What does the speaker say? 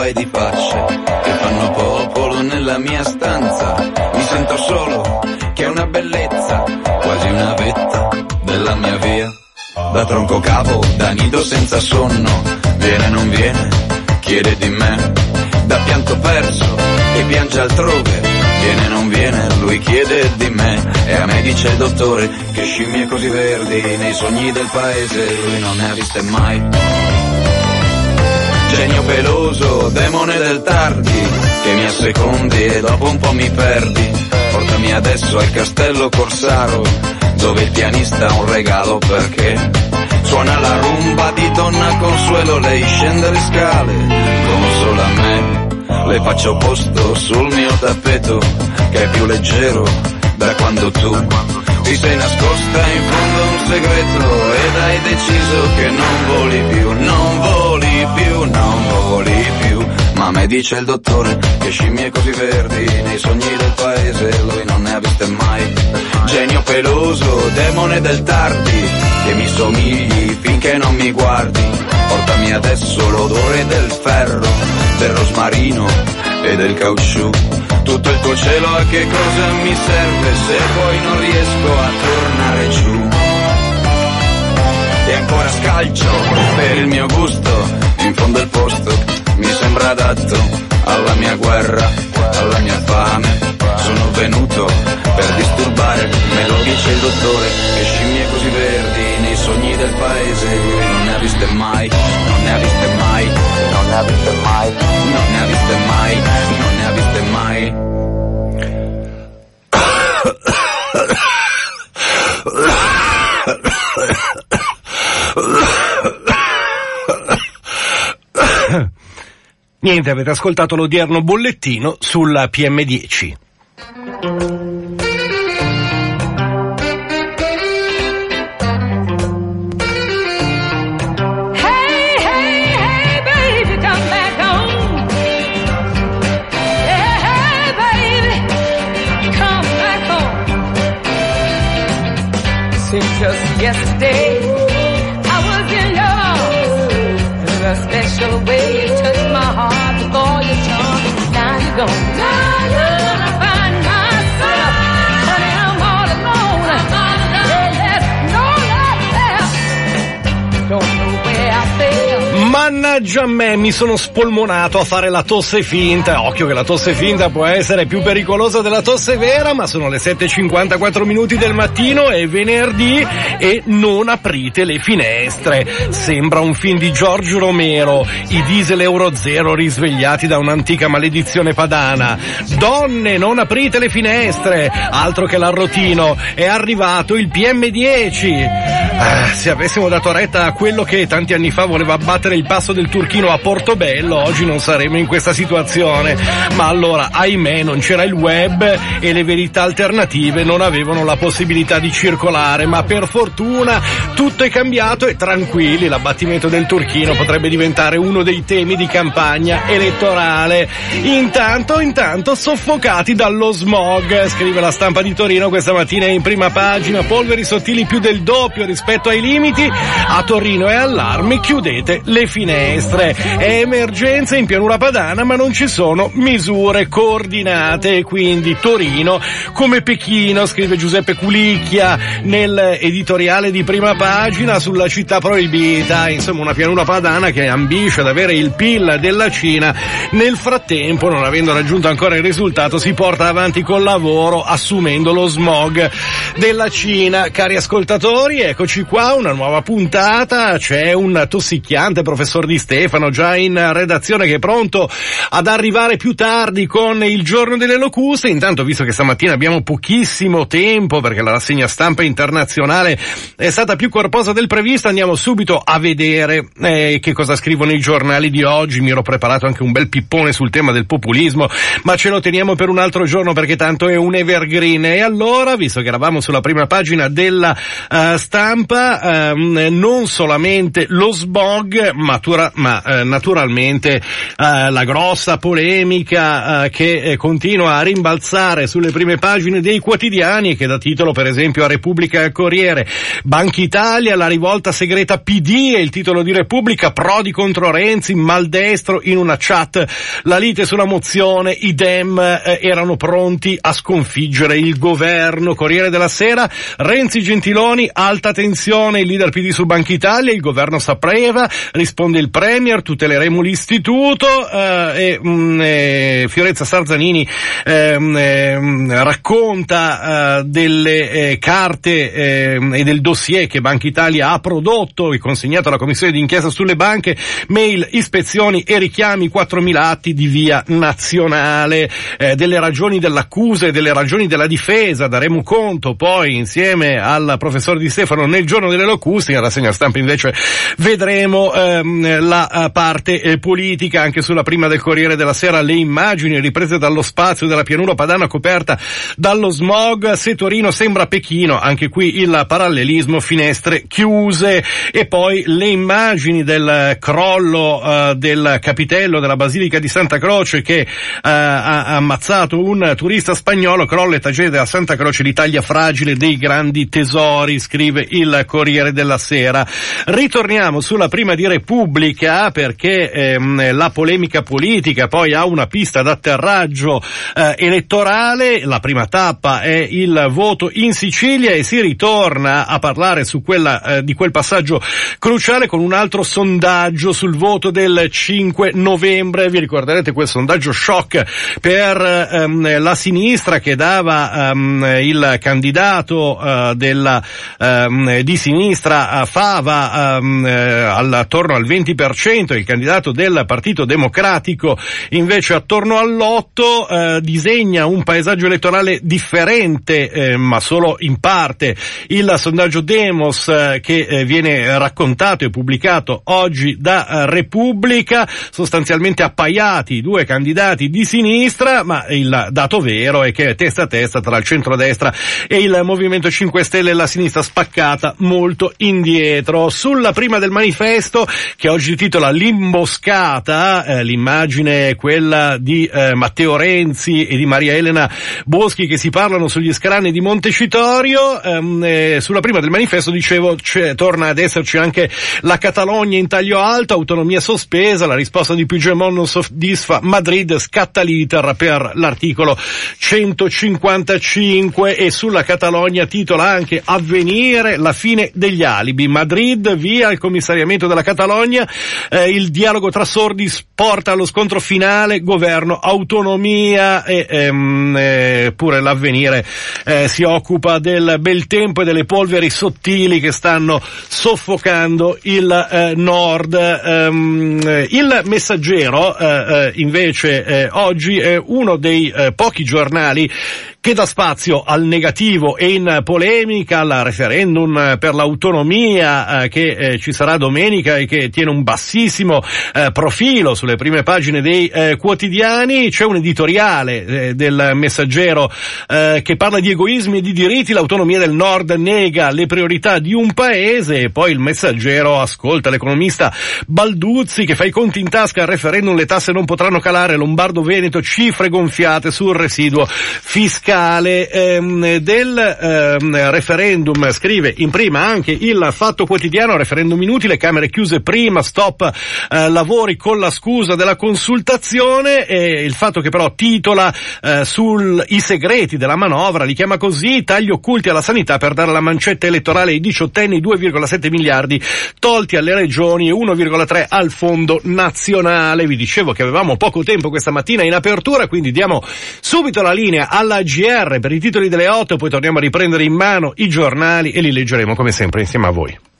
paio di facce che fanno popolo nella mia stanza. Mi sento solo, che è una bellezza, quasi una vetta della mia via. Da tronco capo, da nido senza sonno, viene non viene, chiede di me. Da pianto perso, e piange altrove, viene non viene, lui chiede di me. E a me dice il dottore che scimmie così verdi nei sogni del paese lui non ne ha viste mai. Genio peloso, demone del tardi, che mi assecondi e dopo un po' mi perdi. Portami adesso al castello Corsaro, dove il pianista ha un regalo perché suona la rumba di Donna Consuelo. Lei scende le scale come solo a me, le faccio posto sul mio tappeto che è più leggero da quando tu ti sei nascosta in fondo a un segreto ed hai deciso che non voli più, non voli più, non voli più. Ma me dice il dottore che scimmie così verdi nei sogni del paese lui non ne ha viste mai. Genio peloso, demone del tardi, che mi somigli finché non mi guardi. Portami adesso l'odore del ferro, del rosmarino e del caucciù. Tutto il tuo cielo a che cosa mi serve se poi non riesco a tornare giù. E ancora scalcio per il mio gusto, in fondo il posto mi sembra adatto alla mia guerra, alla mia fame. Sono venuto per disturbare, me lo dice il dottore, che scimmie così verdi nei sogni del paese non ne ha viste mai, non ne ha viste mai, non ne ha viste mai, non ne ha viste mai, non ne ha viste mai. Niente, avete ascoltato l'odierno bollettino sulla PM10. Just yesterday, I was in your arms. In a special way, you touched my heart with all your charm. Now you're gone. Now you're gonna find myself. Honey, I'm all alone. Yeah, no love left. Don't know where I fell. Mannaggia a me, mi sono spolmonato a fare la tosse finta. Occhio che la tosse finta può essere più pericolosa della tosse vera, ma sono le 7:54 del mattino, è venerdì e non aprite le finestre. Sembra un film di Giorgio Romero, i diesel Euro 0 risvegliati da un'antica maledizione padana. Donne, non aprite le finestre, altro che l'arrotino, è arrivato il PM10. Se avessimo dato retta a quello che tanti anni fa voleva abbattere il passo del Turchino a Portobello, oggi non saremmo in questa situazione. Ma allora, ahimè, non c'era il web e le verità alternative non avevano la possibilità di circolare, ma per fortuna tutto è cambiato e tranquilli, l'abbattimento del Turchino potrebbe diventare uno dei temi di campagna elettorale. Intanto soffocati dallo smog, scrive la Stampa di Torino questa mattina in prima pagina, polveri sottili più del doppio rispetto ai limiti, a Torino è allarme, chiudete le finestre. È emergenza in pianura padana, ma non ci sono misure coordinate, quindi Torino come Pechino, scrive Giuseppe Culicchia nel editoriale di prima pagina sulla città proibita. Insomma, una pianura padana che ambisce ad avere il PIL della Cina. Nel frattempo, non avendo raggiunto ancora il risultato, si porta avanti col lavoro assumendo lo smog della Cina. Cari ascoltatori, eccoci qua, una nuova puntata. C'è un tossicchiante professor Di Stefano già in redazione che è pronto ad arrivare più tardi con il giorno delle locuste. Intanto, visto che stamattina abbiamo pochissimo tempo perché la rassegna stampa internazionale è stata più corposa del previsto, andiamo subito a vedere che cosa scrivono i giornali di oggi. Mi ero preparato anche un bel pippone sul tema del populismo, ma ce lo teniamo per un altro giorno perché tanto è un evergreen. E allora, visto che eravamo sulla prima pagina della Stampa, stampa, non solamente lo smog, ma naturalmente la grossa polemica che continua a rimbalzare sulle prime pagine dei quotidiani e che dà titolo per esempio a Repubblica e Corriere. Banca Italia, la rivolta segreta PD è il titolo di Repubblica, Prodi contro Renzi, maldestro in una chat, la lite sulla mozione, i Dem erano pronti a sconfiggere il governo. Corriere della Sera, Renzi Gentiloni, alta tensione, il leader PD su Banca Italia, il governo s'appreva, risponde il Premier, tuteleremo l'istituto, Fiorenza Sarzanini racconta delle carte e del dossier che Banca Italia ha prodotto e consegnato alla Commissione d'inchiesta sulle banche, mail, ispezioni e richiami, 4.000 atti di via nazionale, delle ragioni dell'accusa e delle ragioni della difesa daremo conto poi insieme al professor Di Stefano nel giorno delle locuste. In rassegna stampa invece vedremo la parte politica. Anche sulla prima del Corriere della Sera le immagini riprese dallo spazio della pianura padana coperta dallo smog, se Torino sembra Pechino, anche qui il parallelismo, finestre chiuse. E poi le immagini del crollo del capitello della Basilica di Santa Croce che ha ammazzato un turista spagnolo, crollo e tragedia a Santa Croce, l'Italia fragile dei grandi tesori, scrive il Corriere della Sera. Ritorniamo sulla prima di Repubblica perché la polemica politica poi ha una pista d'atterraggio elettorale. La prima tappa è il voto in Sicilia e si ritorna a parlare su di quel passaggio cruciale con un altro sondaggio sul voto del 5 novembre. Vi ricorderete quel sondaggio shock per la sinistra che dava il candidato di sinistra Fava attorno al 20%, il candidato del Partito Democratico invece attorno all'8%. Disegna un paesaggio elettorale differente ma solo in parte il sondaggio Demos che viene raccontato e pubblicato oggi da Repubblica, sostanzialmente appaiati i due candidati di sinistra, ma il dato vero è che è testa a testa tra il centrodestra e il Movimento 5 Stelle, la sinistra spaccata molto indietro. Sulla prima del Manifesto, che oggi titola L'imboscata, l'immagine è quella di Matteo Renzi e di Maria Elena Boschi che si parlano sugli scranni di Montecitorio. Sulla prima del Manifesto, dicevo, torna ad esserci anche la Catalogna in taglio alto, autonomia sospesa, la risposta di Puigdemont non soddisfa Madrid, scatta l'iter per l'articolo 155. E sulla Catalogna titola anche Avvenire, la fine degli alibi, Madrid via il commissariamento della Catalogna, il dialogo tra sordi porta allo scontro finale, governo autonomia. E pure l'Avvenire si occupa del bel tempo e delle polveri sottili che stanno soffocando il nord. Il Messaggero invece oggi è uno dei pochi giornali che dà spazio al negativo e in polemica al referendum per l'autonomia che ci sarà domenica e che tiene un bassissimo profilo sulle prime pagine dei quotidiani. C'è un editoriale del Messaggero che parla di egoismi e di diritti, l'autonomia del Nord nega le priorità di un paese, e poi il Messaggero ascolta l'economista Balduzzi che fa i conti in tasca al referendum, le tasse non potranno calare, Lombardo-Veneto, cifre gonfiate sul residuo fiscale. Del referendum scrive in prima anche il Fatto Quotidiano, referendum inutile, Camere chiuse prima, stop lavori con la scusa della consultazione. E il Fatto che però titola i segreti della manovra, li chiama così, tagli occulti alla sanità per dare la mancetta elettorale ai 18enni, 2,7 miliardi tolti alle regioni e 1,3 al fondo nazionale. Vi dicevo che avevamo poco tempo questa mattina in apertura, quindi diamo subito la linea alla GR per i titoli delle 8, poi torniamo a riprendere in mano i giornali e li leggeremo come sempre insieme a voi.